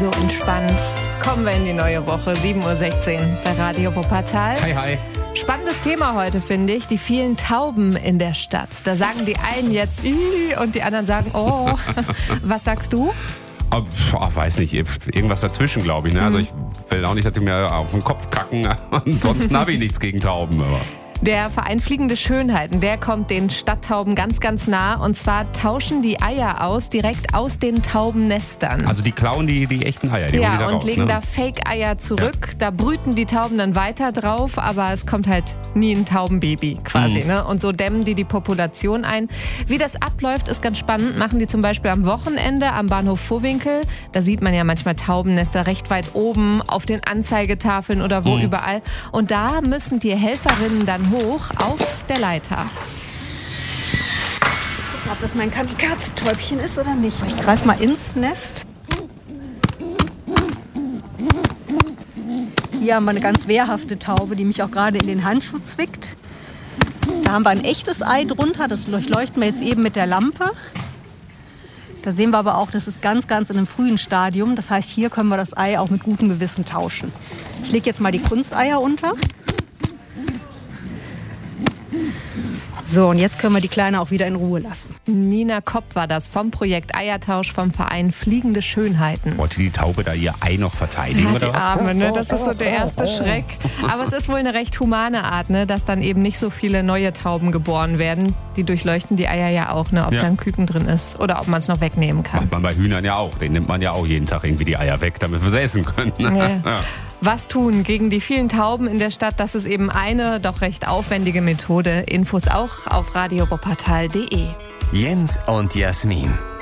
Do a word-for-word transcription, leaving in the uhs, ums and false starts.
so entspannt. Kommen wir in die neue Woche, sieben Uhr sechzehn bei Radio Wuppertal. Hi, hi. Spannendes Thema heute, finde ich, die vielen Tauben in der Stadt. Da sagen die einen jetzt Ih, und die anderen sagen oh. Was sagst du? Oh, weiß nicht, irgendwas dazwischen, glaube ich. Ne? Also ich will auch nicht, dass die mir auf den Kopf kacken. Ansonsten habe ich nichts gegen Tauben. Aber. Der Verein Fliegende Schönheiten, der kommt den Stadttauben ganz, ganz nah. Und zwar tauschen die Eier aus, direkt aus den Taubennestern. Also die klauen die, die echten Eier, die ja, holen die da und raus, legen ne? da Fake-Eier zurück. Ja. Da brüten die Tauben dann weiter drauf, aber es kommt halt nie ein Taubenbaby quasi. Mhm. Ne? Und so dämmen die die Population ein. Wie das abläuft, ist ganz spannend. Machen die zum Beispiel am Wochenende am Bahnhof Vohwinkel. Da sieht man ja manchmal Taubennester recht weit oben auf den Anzeigetafeln oder wo mhm. überall. Und da müssen die Helferinnen dann hoch auf der Leiter. Gucken, ob das mein Kamikaze-Täubchen ist oder nicht. Ich greife mal ins Nest. Hier haben wir eine ganz wehrhafte Taube, die mich auch gerade in den Handschuh zwickt. Da haben wir ein echtes Ei drunter, das durchleuchten wir jetzt eben mit der Lampe. Da sehen wir aber auch, das ist ganz, ganz in einem frühen Stadium. Das heißt, hier können wir das Ei auch mit gutem Gewissen tauschen. Ich lege jetzt mal die Kunsteier unter. So, und jetzt können wir die Kleine auch wieder in Ruhe lassen. Nina Kopp war das vom Projekt Eiertausch vom Verein Fliegende Schönheiten. Wollte die Taube da ihr Ei noch verteidigen? Ja, oder die was? Arme, ne? Das ist so der erste Schreck. Aber es ist wohl eine recht humane Art, ne? Dass dann eben nicht so viele neue Tauben geboren werden. Die durchleuchten die Eier ja auch, ne? Ob ja. da ein Küken drin ist oder ob man es noch wegnehmen kann. Macht man bei Hühnern ja auch. Den nimmt man ja auch jeden Tag irgendwie die Eier weg, damit wir sie essen können. Ne? Ja. Ja. Was tun gegen die vielen Tauben in der Stadt? Das ist eben eine, doch recht aufwendige Methode. Infos auch auf radio wuppertal punkt de. Jens und Jasmin.